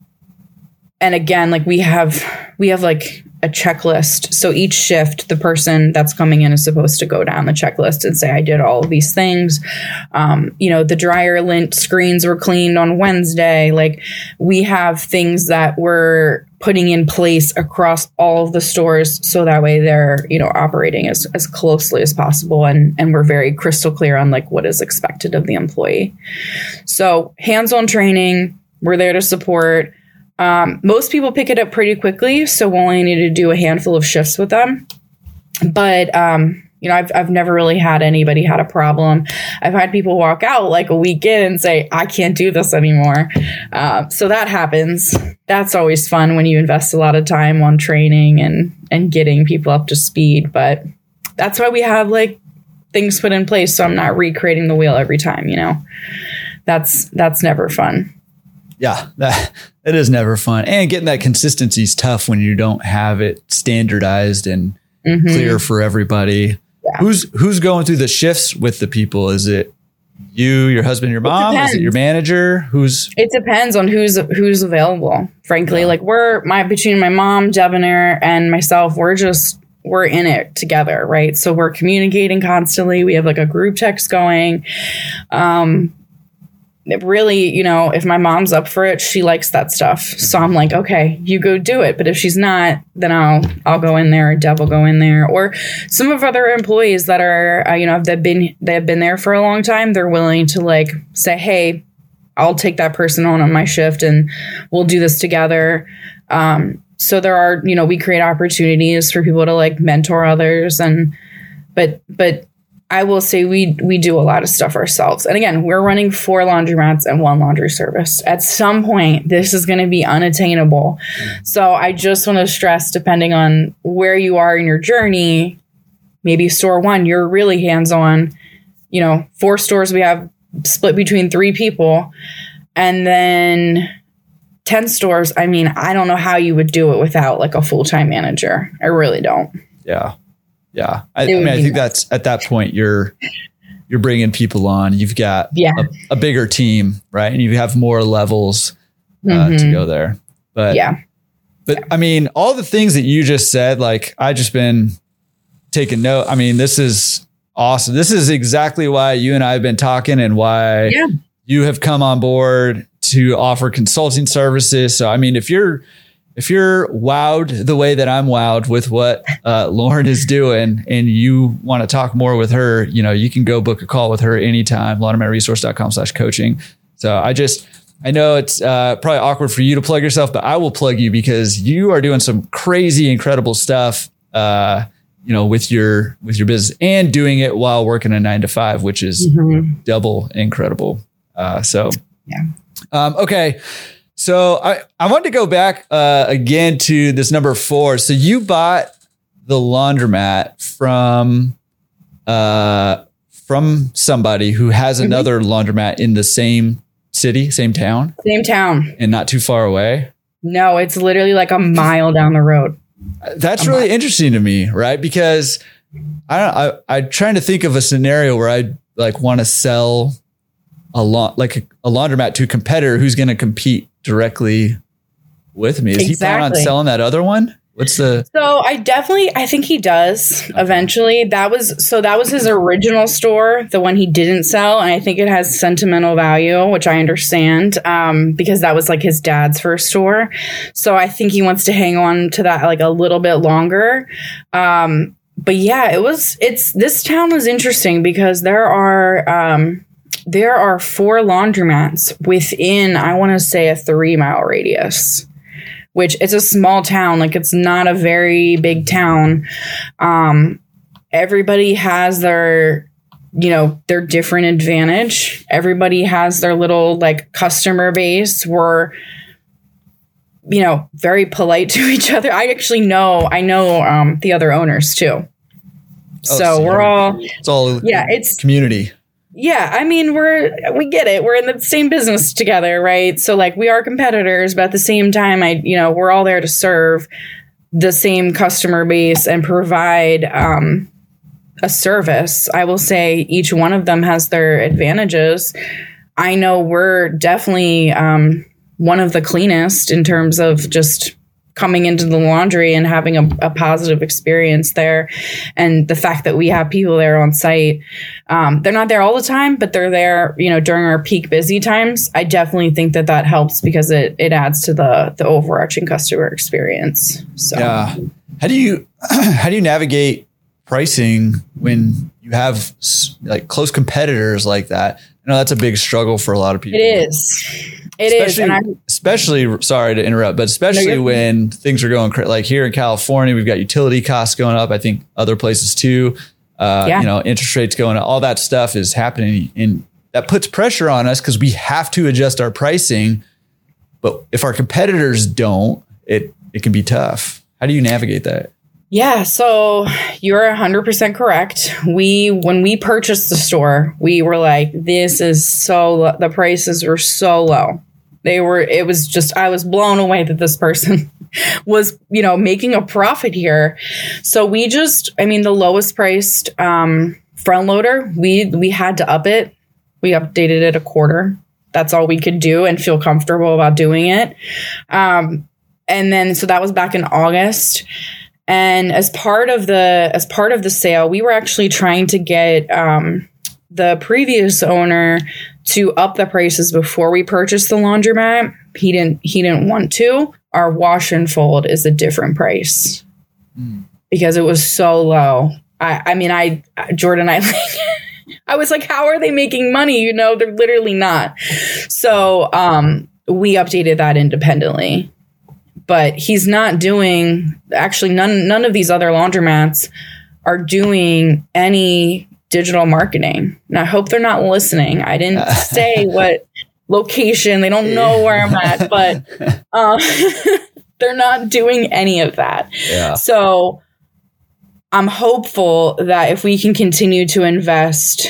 again, like we have like a checklist. So each shift, the person that's coming in is supposed to go down the checklist and say, I did all of these things. The dryer lint screens were cleaned on Wednesday. Like we have things that we're putting in place across all of the stores. So that way they're, operating as closely as possible. And we're very crystal clear on like what is expected of the employee. So hands-on training, we're there to support. Most people pick it up pretty quickly, so we'll only need to do a handful of shifts with them. But, I've never really had anybody had a problem. I've had people walk out like a week in and say, I can't do this anymore. So that happens. That's always fun when you invest a lot of time on training and getting people up to speed. But that's why we have like things put in place. So I'm not recreating the wheel every time, that's never fun. Yeah, it is never fun. And getting that consistency is tough when you don't have it standardized and clear for everybody. Yeah. Who's going through the shifts with the people? Is it you, your husband, your mom? Is it your manager? It depends on who's available. Frankly, like between my mom, Debonair, and myself, we're in it together, right? So we're communicating constantly. We have like a group text going. It really, if my mom's up for it, she likes that stuff. So I'm like, okay, you go do it. But if she's not, then I'll go in there, or Deb will go in there, or some of other employees that are, they've been there for a long time. They're willing to like say, hey, I'll take that person on my shift and we'll do this together. So there are, we create opportunities for people to like mentor others, but I will say we do a lot of stuff ourselves. And again, we're running 4 laundromats and 1 laundry service. At some point, this is going to be unattainable. So I just want to stress, depending on where you are in your journey, maybe store 1, you're really hands-on. 4 stores we have split between 3 people. And then 10 stores, I mean, I don't know how you would do it without like a full-time manager. I really don't. Yeah. Yeah. I think that's at that point, you're bringing people on. You've got a bigger team, right? And you have more levels to go there. But I mean, all the things that you just said, like I just been taking note. I mean, this is awesome. This is exactly why you and I have been talking, and why you have come on board to offer consulting services. So, I mean, if you're wowed the way that I'm wowed with what Lauren is doing, and you want to talk more with her, you can go book a call with her anytime, laundromatresource.com/coaching. So I know it's probably awkward for you to plug yourself, but I will plug you because you are doing some crazy, incredible stuff, with your business, and doing it while working a 9-to-5, which is double incredible. Okay. So I wanted to go back again to this number 4. So you bought the laundromat from somebody who has another laundromat in the same city, same town, and not too far away. No, it's literally like a mile down the road. That's really interesting to me, right? Because I'm trying to think of a scenario where I like want to sell a laundromat to a competitor who's going to compete directly with me. Is he planning on selling that other one? So I think he does eventually. That was his original store, the one he didn't sell. And I think it has sentimental value, which I understand, because that was like his dad's first store. So I think he wants to hang on to that like a little bit longer. But yeah, this town was interesting because there are 4 laundromats within, I want to say, a 3-mile radius, which it's a small town. Like, it's not a very big town. Everybody has their different advantage. Everybody has their little like customer base. We're, very polite to each other. I know the other owners too. So it's community. Yeah, I mean, we get it. We're in the same business together, right? So like we are competitors, but at the same time, we're all there to serve the same customer base and provide a service. I will say each one of them has their advantages. I know we're definitely one of the cleanest in terms of just coming into the laundry and having a positive experience there. And the fact that we have people there on site, they're not there all the time, but they're there, during our peak busy times. I definitely think that helps because it adds to the overarching customer experience. So yeah. How do you navigate pricing when you have like close competitors like that? I know that's a big struggle for a lot of people. It is. Especially, sorry to interrupt, but especially when things are going like here in California, we've got utility costs going up. I think other places too, interest rates going up, all that stuff is happening, and that puts pressure on us because we have to adjust our pricing. But if our competitors don't, it can be tough. How do you navigate that? Yeah, so you're 100% correct. When we purchased the store, we were like, the prices were so low. It was just, I was blown away that this person was, making a profit here. So the lowest priced front loader, we had to up it. We updated it a quarter. That's all we could do and feel comfortable about doing it. And then, so that was back in August. And as part of the sale, we were actually trying to get the previous owner to up the prices before we purchased the laundromat. He didn't want to. Our wash and fold is a different price because it was so low. Jordan, I was like, how are they making money? They're literally not. So we updated that independently. But he's not doing, actually, none of these other laundromats are doing any digital marketing. And I hope they're not listening. I didn't say what location. They don't know where I'm at, but they're not doing any of that. Yeah. So I'm hopeful that if we can continue to invest,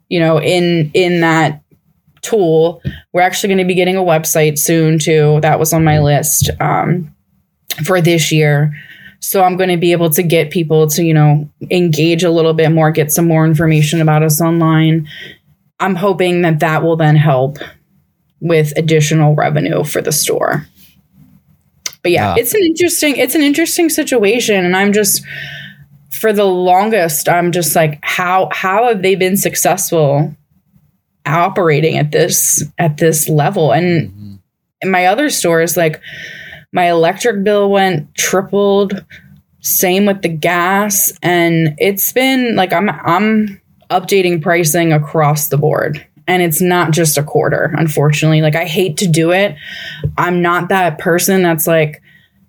in that tool, we're actually going to be getting a website soon too. That was on my list for this year. So I'm going to be able to get people to, engage a little bit more, get some more information about us online. I'm hoping that will then help with additional revenue for the store. But yeah, it's an interesting situation. And I'm just, for the longest, I'm just like, how have they been successful operating at this level? And in my other stores, like my electric bill tripled, same with the gas. And it's been like, I'm updating pricing across the board. And it's not just a quarter, unfortunately. Like, I hate to do it. I'm not that person that's like,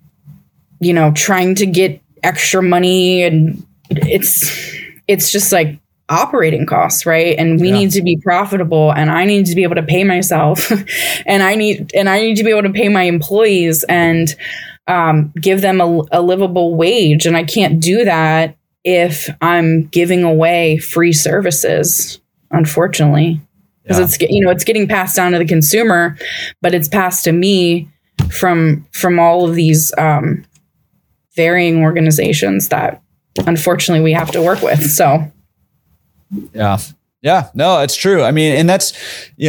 trying to get extra money. And it's just like operating costs, right? And we need to be profitable, and I need to be able to pay myself and I need to be able to pay my employees and give them a livable wage. And I can't do that if I'm giving away free services, unfortunately. Because it's getting passed down to the consumer, but it's passed to me from all of these varying organizations that unfortunately we have to work with. So yeah, no, it's true. I mean, and that's,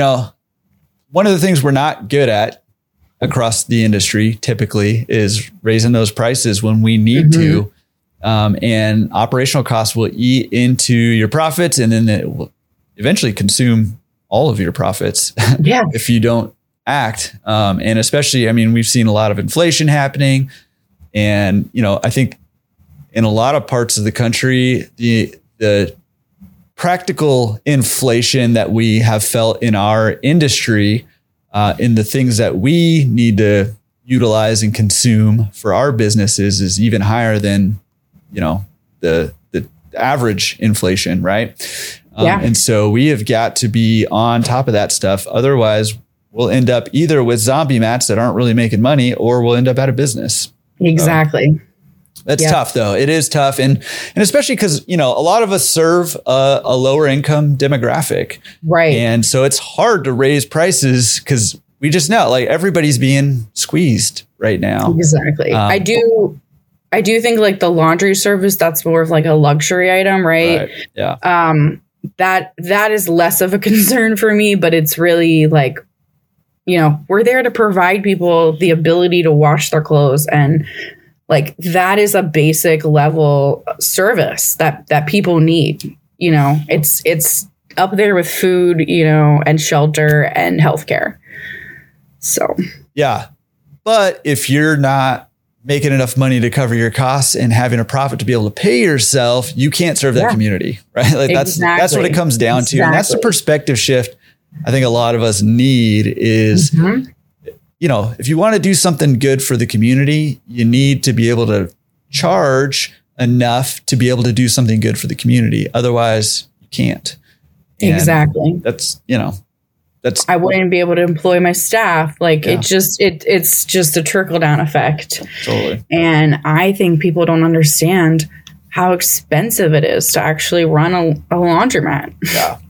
one of the things we're not good at across the industry typically is raising those prices when we need to. And operational costs will eat into your profits, and then it will eventually consume all of your profits if you don't act. And especially, we've seen a lot of inflation happening. And, I think in a lot of parts of the country, the practical inflation that we have felt in our industry, in the things that we need to utilize and consume for our businesses, is even higher than, the average inflation, right? And so we have got to be on top of that stuff. Otherwise, we'll end up either with zombie mats that aren't really making money, or we'll end up out of business. Exactly. That's tough, though. It is tough. And especially because, a lot of us serve a lower income demographic. Right. And so it's hard to raise prices because we just know, like, everybody's being squeezed right now. Exactly. I do think like the laundry service, that's more of like a luxury item, right? Yeah. That is less of a concern for me, but it's really like, we're there to provide people the ability to wash their clothes, and like that is a basic level service that people need. It's up there with food, and shelter and healthcare. So yeah, but if you're not making enough money to cover your costs and having a profit to be able to pay yourself, you can't serve that community, right? Like that's what it comes down to. And that's the perspective shift I think a lot of us need is, if you want to do something good for the community, you need to be able to charge enough to be able to do something good for the community. Otherwise you can't. And exactly. That's, I wouldn't be able to employ my staff. Like it's just a trickle down effect. Totally. And I think people don't understand how expensive it is to actually run a laundromat. Yeah.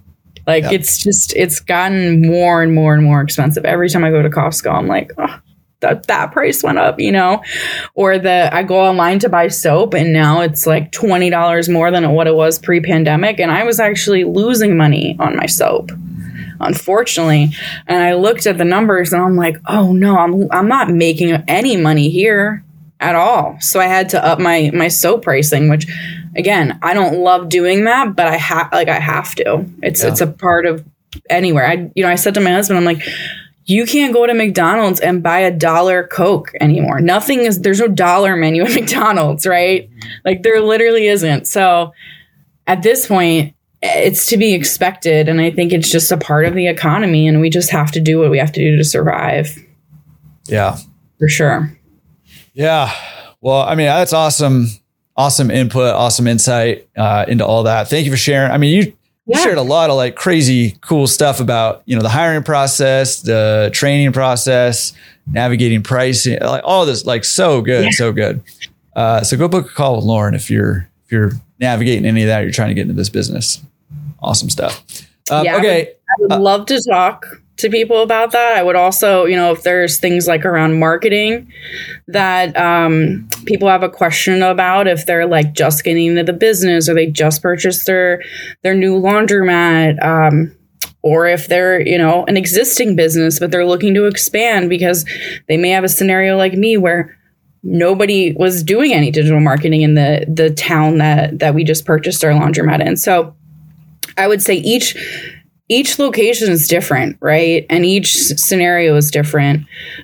Like it's gotten more and more and more expensive. Every time I go to Costco, I'm like, oh, that price went up, or I go online to buy soap and now it's like $20 more than what it was pre-pandemic. And I was actually losing money on my soap, unfortunately. And I looked at the numbers and I'm like, oh no, I'm not making any money here at all. So I had to up my soap pricing, which again, I don't love doing that, but I have to. It's a part of anywhere. I said to my husband, I'm like, you can't go to McDonald's and buy $1 Coke anymore. There's no dollar menu at McDonald's, right? Like there literally isn't. So at this point, it's to be expected. And I think it's just a part of the economy and we just have to do what we have to do to survive. Yeah. For sure. Yeah. Well, I mean, that's awesome. Awesome input, awesome insight into all that. Thank you for sharing. I mean, you shared a lot of like crazy cool stuff about, the hiring process, the training process, navigating pricing, like all this, like so good, so good. So go book a call with Lauren if you're navigating any of that, you're trying to get into this business. Awesome stuff. Okay. I would love to talk to people about that. I would also, if there's things like around marketing that people have a question about, if they're like just getting into the business or they just purchased their new laundromat, or if they're, an existing business, but they're looking to expand because they may have a scenario like me where nobody was doing any digital marketing in the town that we just purchased our laundromat in. So I would say each location is different, right? And each scenario is different.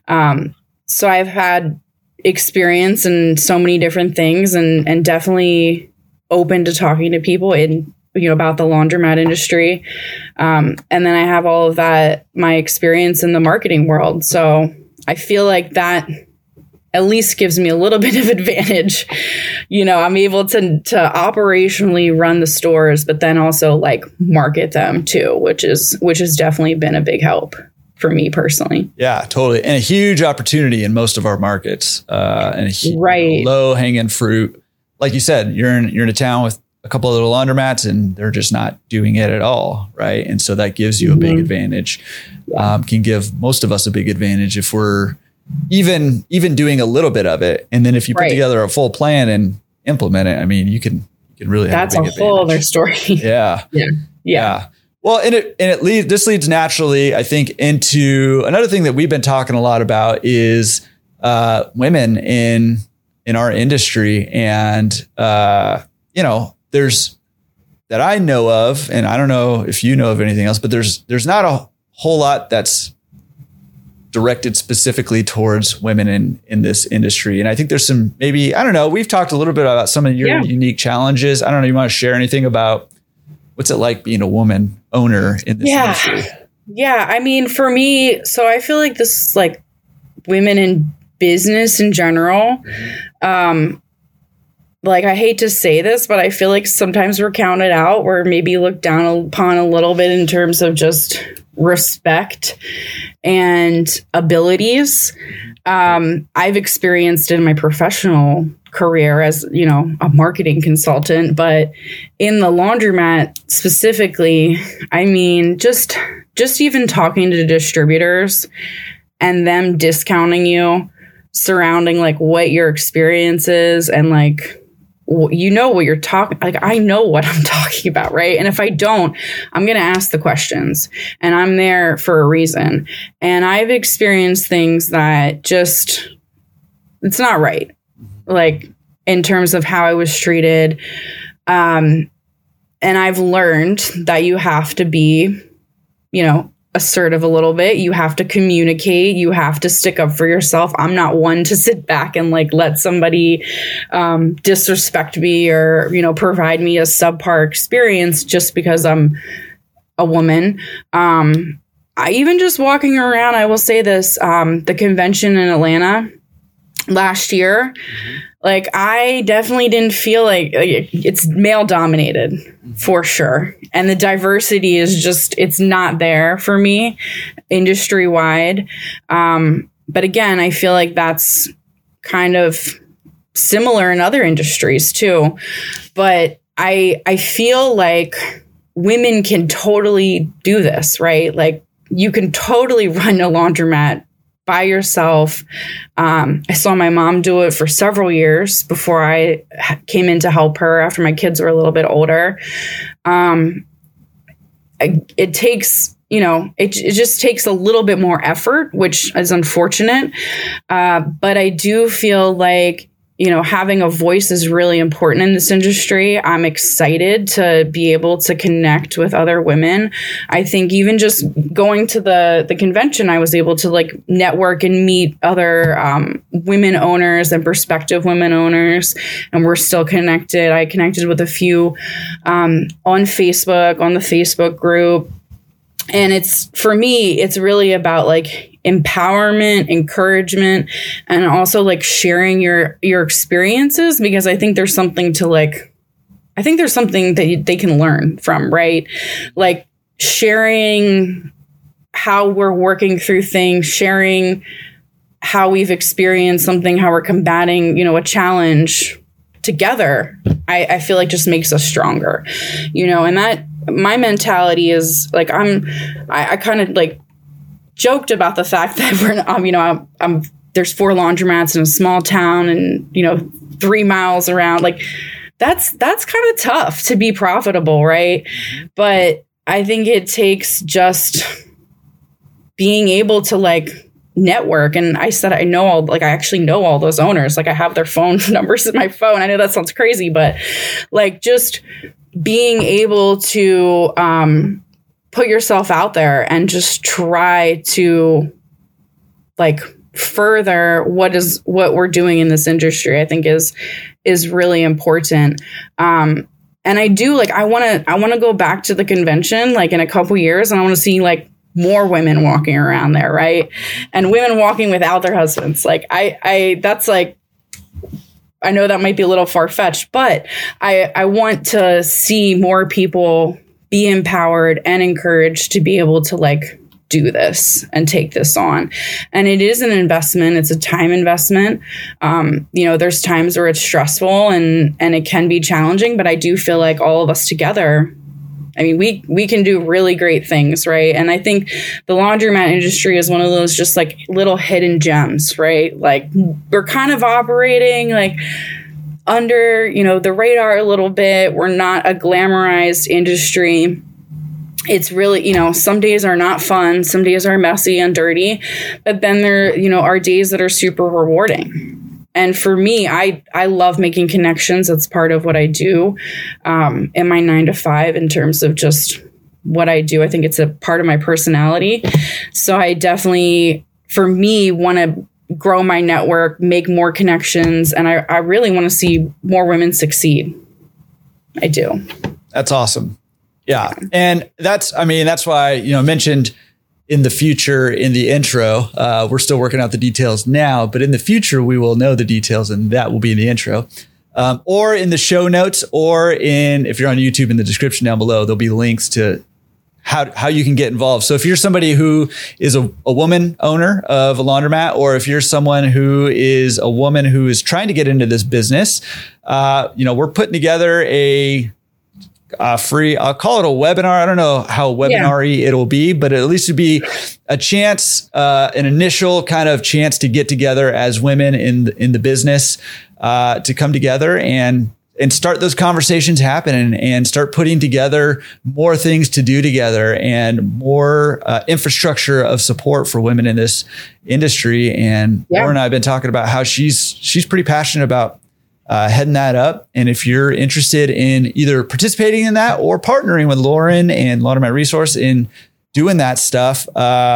So I've had experience in so many different things and definitely open to talking to people about the laundromat industry. And then I have all of my experience in the marketing world. So I feel like that at least gives me a little bit of advantage. I'm able to operationally run the stores, but then also like market them too, which has definitely been a big help for me personally. Yeah, totally. And a huge opportunity in most of our markets, and low hanging fruit. Like you said, you're in a town with a couple of little laundromats and they're just not doing it at all. Right. And so that gives you a big advantage, can give most of us a big advantage if we're even doing a little bit of it. And then if you put together a full plan and implement it, I mean, you can really have that's a whole other story. Yeah. Well, this leads naturally, I think, into another thing that we've been talking a lot about is women in our industry. And, there's that I know of, and I don't know if you know of anything else, but there's not a whole lot that's directed specifically towards women in this industry. And I think there's some, maybe, I don't know, we've talked a little bit about some of your unique challenges. I don't know, you want to share anything about what's it like being a woman owner in this industry? Yeah. I mean, for me, so I feel like this, like women in business in general, like I hate to say this, but I feel like sometimes we're counted out. We're maybe looked down upon a little bit in terms of just respect and abilities. I've experienced in my professional career as, a marketing consultant, but in the laundromat specifically, I mean, just even talking to distributors and them discounting you surrounding like what your experience is and like, what you're talking, like, I know what I'm talking about. Right. And if I don't, I'm going to ask the questions and I'm there for a reason. And I've experienced things that just, it's not right. Like in terms of how I was treated. And I've learned that you have to be, assertive a little bit. You have to communicate. You have to stick up for yourself. I'm not one to sit back and like let somebody disrespect me or, provide me a subpar experience just because I'm a woman. I even just walking around, I will say this, the convention in Atlanta last year, like I definitely didn't feel like it's male dominated for sure. And the diversity is just, it's not there for me industry wide. But again, I feel like that's kind of similar in other industries too. But I feel like women can totally do this, right? Like you can totally run a laundromat by yourself. I saw my mom do it for several years before I came in to help her after my kids were a little bit older. It takes, it just takes a little bit more effort, which is unfortunate. But I do feel like, having a voice is really important in this industry. I'm excited to be able to connect with other women. I think even just going to the convention, I was able to like network and meet other women owners and prospective women owners, and we're still connected. I connected with a few on Facebook, on the Facebook group. And for me, it's really about like empowerment, encouragement, and also like sharing your experiences, because I think there's something that they can learn from, right? Like sharing how we're working through things, sharing how we've experienced something, how we're combating, a challenge together, I feel like just makes us stronger, and that my mentality is like, I kind of like joked about the fact that there's 4 laundromats in a small town and, 3 miles around. Like that's kind of tough to be profitable. Right. But I think it takes just being able to like network. And I said, I actually know all those owners. Like I have their phone numbers in my phone. I know that sounds crazy, but like just being able to, put yourself out there and just try to like further what we're doing in this industry, I think is really important. And I do like, I want to go back to the convention, like in a couple years, and I want to see like more women walking around there. Right. And women walking without their husbands. Like that's like, I know that might be a little far-fetched, but I want to see more people be empowered and encouraged to be able to like do this and take this on. And it is an investment. It's a time investment. There's times where it's stressful and it can be challenging, but I do feel like all of us together, I mean, we can do really great things, right? And I think the laundromat industry is one of those just like little hidden gems, right? Like we're kind of operating like under, the radar a little bit. We're not a glamorized industry. It's really, some days are not fun. Some days are messy and dirty, but then there, are days that are super rewarding. And for me, I love making connections. That's part of what I do in my 9 to 5 in terms of just what I do. I think it's a part of my personality. So I definitely, for me, want to grow my network, make more connections. And I really want to see more women succeed. I do. That's awesome. Yeah. And that's why, I mentioned in the future, in the intro, we're still working out the details now, but in the future, we will know the details, and that will be in the intro, or in the show notes, or if you're on YouTube, in the description down below, there'll be links to how you can get involved. So if you're somebody who is a woman owner of a laundromat, or if you're someone who is a woman who is trying to get into this business, we're putting together a free, I'll call it a webinar. I don't know how webinar-y it'll be, but at least it'd be a chance, an initial kind of chance to get together as women in the business, to come together and start those conversations happening and start putting together more things to do together and more infrastructure of support for women in this industry. And Lauren and I have been talking about how she's pretty passionate about heading that up. And if you're interested in either participating in that or partnering with Lauren and Laundromat Resource in doing that stuff,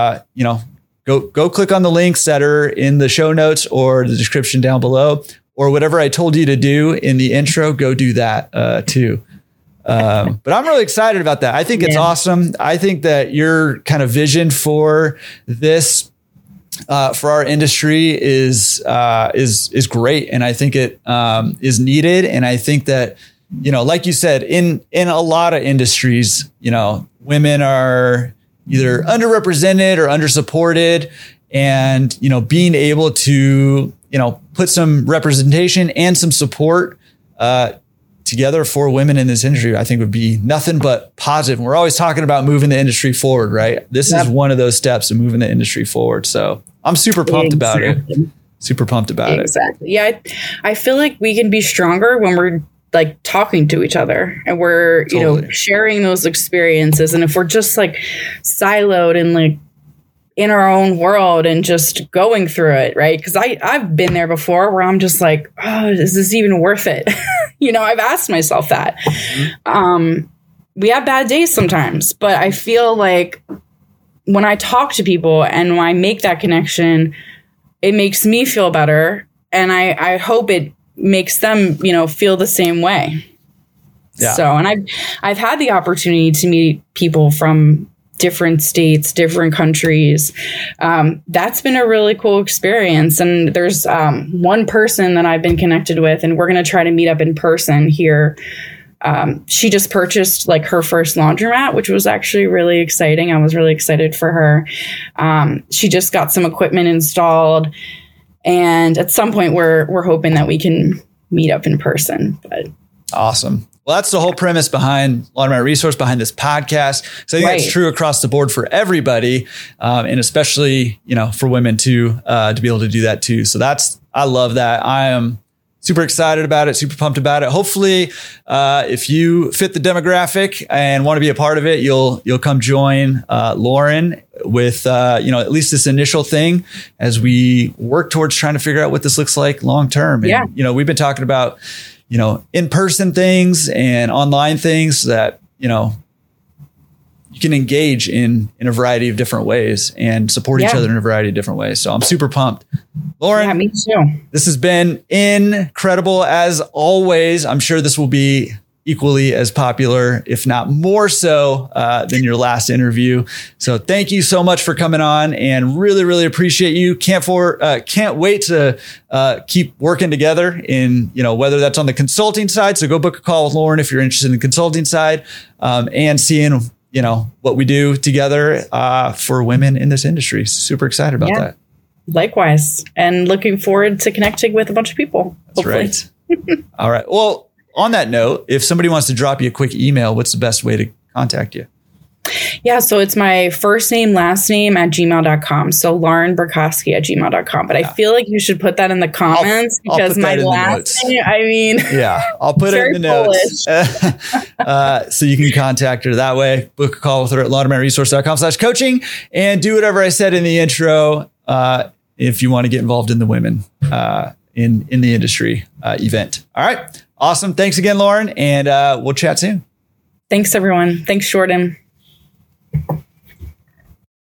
go click on the links that are in the show notes or the description down below, or whatever I told you to do in the intro, go do that too. But I'm really excited about that. I think it's awesome. I think that your kind of vision for this, for our industry is great. And I think it is needed. And I think that, like you said, in a lot of industries, women are either underrepresented or undersupported, and, being able to, put some representation and some support, to together for women in this industry, I think would be nothing but positive. And we're always talking about moving the industry forward, right? This is one of those steps of moving the industry forward. So I'm super pumped about it. Super pumped about it. Yeah. I feel like we can be stronger when we're like talking to each other and we're, you know, sharing those experiences. And if we're just like siloed and like in our own world and just going through it, right? Because I've been there before where I'm just like, oh, is this even worth it? You know, I've asked myself that. We have bad days sometimes, but I feel like when I talk to people and when I make that connection, it makes me feel better. And I hope it makes them, you know, feel the same way. Yeah. So, and I've had the opportunity to meet people from different states, different countries. That's been a really cool experience. And there's one person that I've been connected with, and we're going to try to meet up in person here. She just purchased like her first laundromat, which was actually really exciting. I was really excited for her. She just got some equipment installed. And at some point, we're hoping that we can meet up in person. But awesome. Well, that's the whole premise behind Laundromat Resource, behind this podcast. So I think that's true across the board for everybody, and especially, you know, for women to be able to do that too. So I love that. I am super excited about it, super pumped about it. Hopefully, if you fit the demographic and want to be a part of it, you'll come join Lauren with you know, at least this initial thing as we work towards trying to figure out what this looks like long term. And you know, we've been talking about, you know, in-person things and online things that, you know, you can engage in a variety of different ways and support each other in a variety of different ways. So I'm super pumped. Lauren, me too. This has been incredible as always. I'm sure this will be equally as popular, if not more so, than your last interview. So thank you so much for coming on, and really, really appreciate you. Can't wait to keep working together in, you know, whether that's on the consulting side. So go book a call with Lauren if you're interested in the consulting side, and seeing, you know, what we do together for women in this industry. Super excited about that. Likewise. And looking forward to connecting with a bunch of people. That's hopefully. Right. All right. Well, on that note, if somebody wants to drop you a quick email, what's the best way to contact you? Yeah, so it's my first name, last name at gmail.com. So Lauren Burkowski at gmail.com. But I feel like you should put that in the comments because my last name, I mean, I'll put it in the notes. So you can contact her that way. Book a call with her at laundromatresource.com/coaching, and do whatever I said in the intro if you want to get involved in the women in the industry event. All right. Awesome. Thanks again, Lauren. And we'll chat soon. Thanks, everyone. Thanks, Jordan.